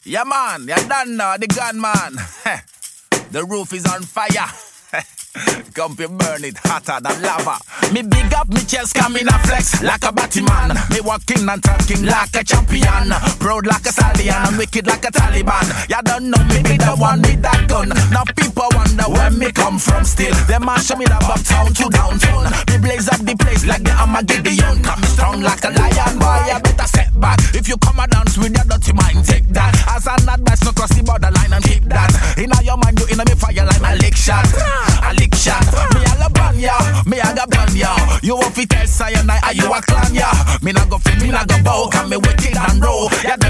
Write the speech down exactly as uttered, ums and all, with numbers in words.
Yeah, man, you're done now, the gunman. The roof is on fire. Come to burn it hotter than lava. Me big up me chest, come in a flex like a Batman. Me walking and talking like a champion. Proud like a stallion and wicked like a Taliban. Ya don't know me be the one with that gun. Now people wonder where me come from still. Them man show me the uptown to downtown. Me blaze up the place like the Armageddon. Come strong like a lion, boy, you better set back. If you come and dance with your dirty mind, take that. As an advice, no cross the borderline and keep that. Inna your mind, you inna me fire like my lick shot. A lick shot. Me a la ban ya, me a ga ban ya. You want fi tell say and I, you a clan ya. Me na go fi, me na go bow, can me wicked and roll. Ya